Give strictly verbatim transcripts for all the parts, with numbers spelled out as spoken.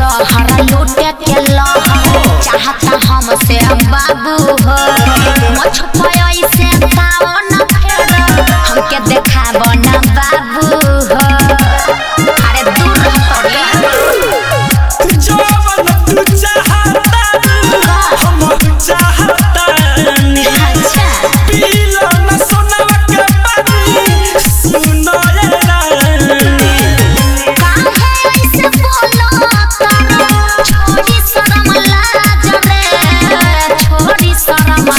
लहर लूटे के लहर चाहता हमसे बाबू हो मुझ पे ऐसे ताओ न फेर हमके देखाबो न बाबू हो अरे दूर हटोड़ी जवान तू चाहता हम चाहता अच्छा पीला न सोनवा के पानी सुनो रे रानी काहे ऐसे बोलो तारा छोड़ी शरम लाज रे छोड़ी शरम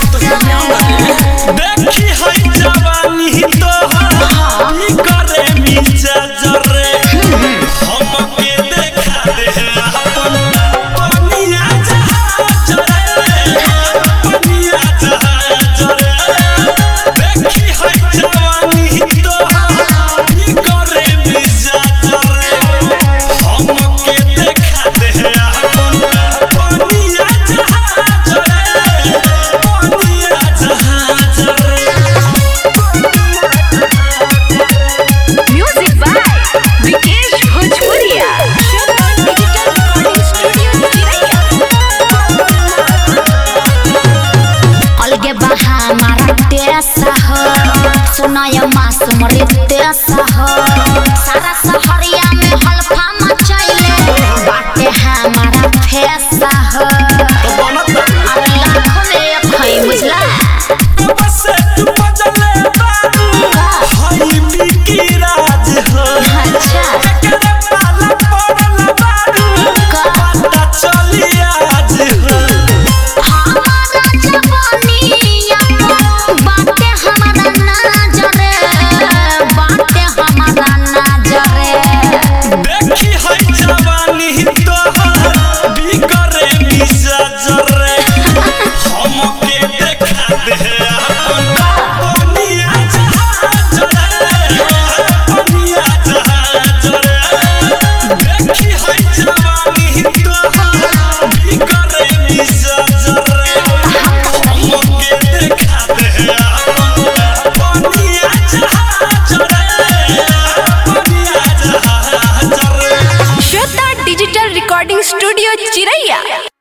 देखी है जवानी तोहर ई करे मिर्जा जरे हमके देखा दे अपन पनिया जहाज रे पनिया जहाज रे देखी है जवानी तोहर ई करे मिर्जा जरे हमके देखा दे अपन पनिया जहाज रे पनिया जहाज रे Music by Vikesh Bhojpuria. Digital Recording Studio, Chiraiya. अलगे बहा मारा तेसा हो सुनाय मास मरे तेसा हो सारा शहरिया में हल्फा मचाइले बाटे हमारा फेसा हो अरे लाखों में एक है बुझला बस तू बजले बाबू हई बिकी राज हो अच्छा एकरे पाला पड़ल बाबू पता चली आज हो हमारा जवानिया बाटे हमारा नाजरे बाटे हमारा नाजरे देखी है जवानी तोहर बिकरे मिर्जा जरे हमके देखा दे अपन पनिया जहाज रे पनिया जहाज रे देखी है जवानी तोहर बिकरे मिर्जा जरे हमके देखा दे अपन पनिया जहाज रे पनिया जहाज रे Shweta Digital Recording Studio, Chiraiya.